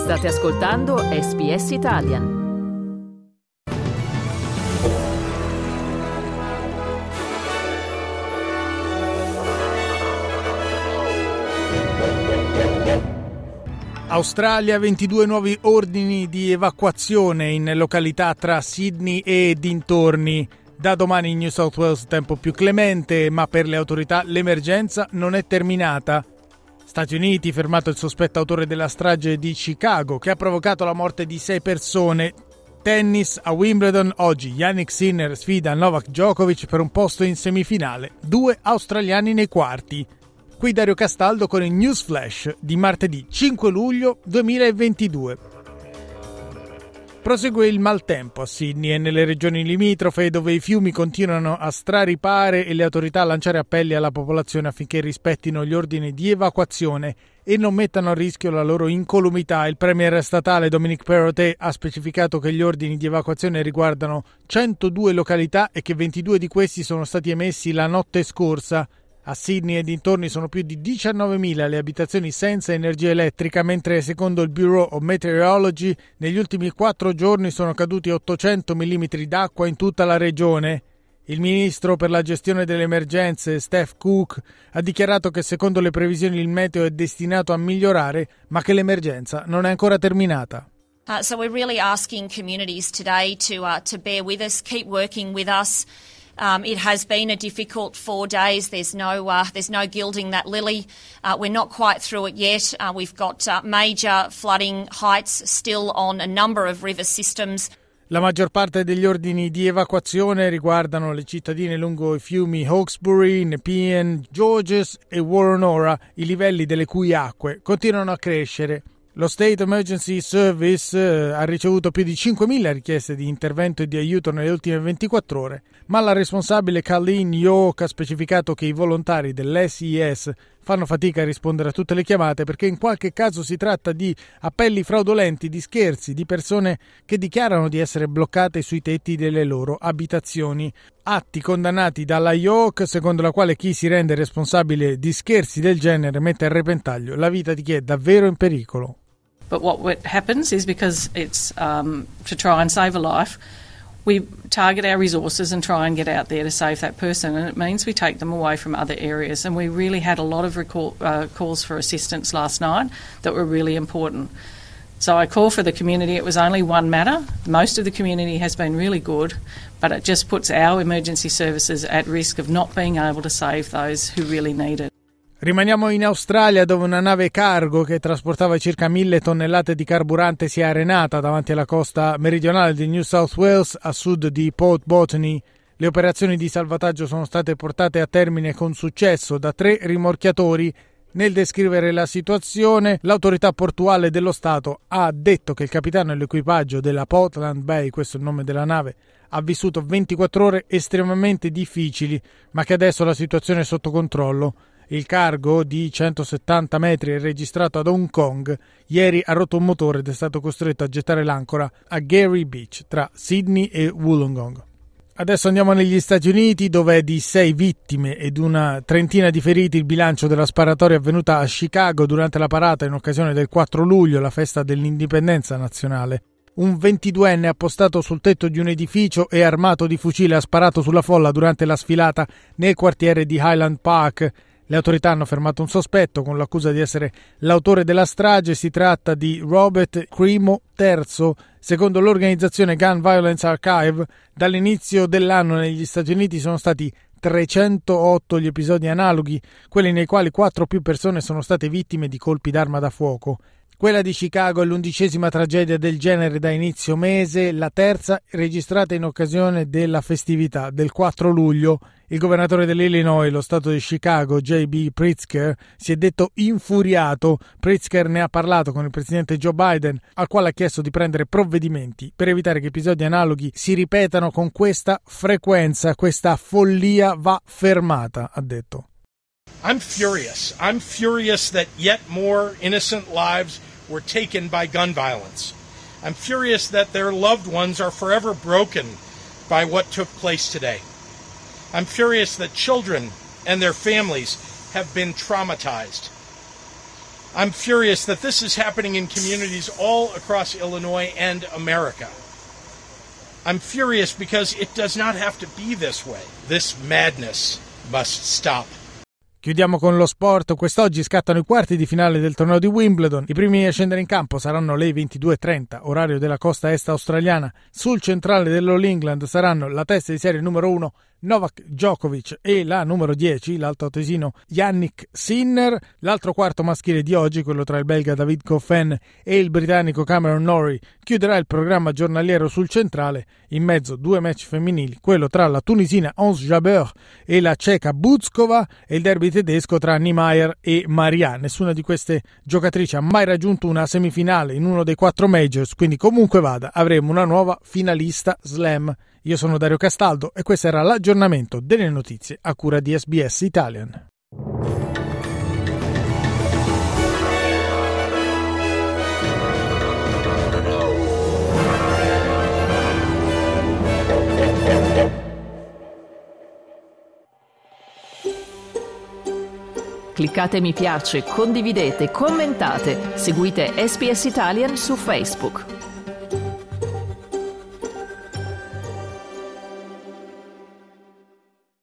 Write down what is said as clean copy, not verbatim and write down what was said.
State ascoltando SBS Italian. Australia, 22 nuovi ordini di evacuazione in località tra Sydney e dintorni. Da domani in New South Wales tempo più clemente, ma per le autorità l'emergenza non è terminata. Stati Uniti, fermato il sospetto autore della strage di Chicago, che ha provocato la morte di 6 persone. Tennis a Wimbledon, oggi Jannik Sinner sfida Novak Djokovic per un posto in semifinale. 2 australiani nei quarti. Qui Dario Castaldo con il News Flash di martedì 5 luglio 2022. Prosegue il maltempo a Sydney e nelle regioni limitrofe, dove i fiumi continuano a straripare e le autorità a lanciare appelli alla popolazione affinché rispettino gli ordini di evacuazione e non mettano a rischio la loro incolumità. Il premier statale Dominic Perrottet ha specificato che gli ordini di evacuazione riguardano 102 località e che 22 di questi sono stati emessi la notte scorsa. A Sydney e dintorni sono più di 19.000 le abitazioni senza energia elettrica, mentre secondo il Bureau of Meteorology negli ultimi 4 giorni sono caduti 800 mm d'acqua in tutta la regione. Il ministro per la gestione delle emergenze, Steph Cook, ha dichiarato che secondo le previsioni il meteo è destinato a migliorare, ma che l'emergenza non è ancora terminata. So we're really asking communities today to bear with us, keep working with us. It has been a difficult 4 days. There's no gilding that lily. We're not quite through it yet. We've got major flooding heights still on a number of river systems. La maggior parte degli ordini di evacuazione riguardano le cittadine lungo i fiumi Hawkesbury, Nepean, Georges e Woronora, i livelli delle cui acque continuano a crescere. Lo State Emergency Service ha ricevuto più di 5.000 richieste di intervento e di aiuto nelle ultime 24 ore, ma la responsabile Colleen York ha specificato che i volontari dell'SES fanno fatica a rispondere a tutte le chiamate perché in qualche caso si tratta di appelli fraudolenti, di scherzi, di persone che dichiarano di essere bloccate sui tetti delle loro abitazioni. Atti condannati dalla York, secondo la quale chi si rende responsabile di scherzi del genere mette a repentaglio la vita di chi è davvero in pericolo. But what happens is because it's to try and save a life, we target our resources and try and get out there to save that person, and it means we take them away from other areas. And we really had a lot of calls for assistance last night that were really important. So I call for the community. It was only one matter. Most of the community has been really good, but it just puts our emergency services at risk of not being able to save those who really need it. Rimaniamo in Australia, dove una nave cargo che trasportava circa 1.000 tonnellate di carburante si è arenata davanti alla costa meridionale di New South Wales, a sud di Port Botany. Le operazioni di salvataggio sono state portate a termine con successo da 3 rimorchiatori. Nel descrivere la situazione, l'autorità portuale dello Stato ha detto che il capitano e l'equipaggio della Portland Bay, questo è il nome della nave, ha vissuto 24 ore estremamente difficili, ma che adesso la situazione è sotto controllo. Il cargo di 170 metri è registrato ad Hong Kong. Ieri ha rotto un motore ed è stato costretto a gettare l'ancora a Gary Beach, tra Sydney e Wollongong. Adesso andiamo negli Stati Uniti, dove è di 6 vittime ed una trentina di feriti il bilancio della sparatoria avvenuta a Chicago durante la parata in occasione del 4 luglio, la festa dell'indipendenza nazionale. Un 22enne appostato sul tetto di un edificio e armato di fucile ha sparato sulla folla durante la sfilata nel quartiere di Highland Park. Le autorità hanno fermato un sospetto con l'accusa di essere l'autore della strage. Si tratta di Robert Crimo III. Secondo l'organizzazione Gun Violence Archive, dall'inizio dell'anno negli Stati Uniti sono stati 308 gli episodi analoghi, quelli nei quali 4 o più persone sono state vittime di colpi d'arma da fuoco. Quella di Chicago è l'11ª tragedia del genere da inizio mese, la terza registrata in occasione della festività del 4 luglio. Il governatore dell'Illinois, lo stato di Chicago, J.B. Pritzker, si è detto infuriato. Pritzker ne ha parlato con il presidente Joe Biden, al quale ha chiesto di prendere provvedimenti per evitare che episodi analoghi si ripetano con questa frequenza. Questa follia va fermata, ha detto. I'm furious. I'm furious that yet more innocent lives were taken by gun violence. I'm furious that their loved ones are forever broken by what took place today. I'm furious that children and their families have been traumatized. I'm furious that this is happening in communities all across Illinois and America. I'm furious because it does not have to be this way. This madness must stop. Chiudiamo con lo sport. Quest'oggi scattano i quarti di finale del torneo di Wimbledon. I primi a scendere in campo saranno le 22:30, orario della costa est australiana. Sul centrale dell'All England saranno la testa di serie numero 1 Novak Djokovic e la numero 10, l'altoatesino Jannik Sinner. L'altro quarto maschile di oggi, quello tra il belga David Goffin e il britannico Cameron Norrie, chiuderà il programma giornaliero sul centrale. In mezzo 2 match femminili, quello tra la tunisina Ons Jabeur e la ceca Buzkova e il derby tedesco tra Niemeyer e Maria. Nessuna di queste giocatrici ha mai raggiunto una semifinale in uno dei 4 majors, quindi comunque vada avremo una nuova finalista slam. Io sono Dario Castaldo e questo era l'aggiornamento delle notizie a cura di SBS Italian. Cliccate mi piace, condividete, commentate, seguite SBS Italian su Facebook.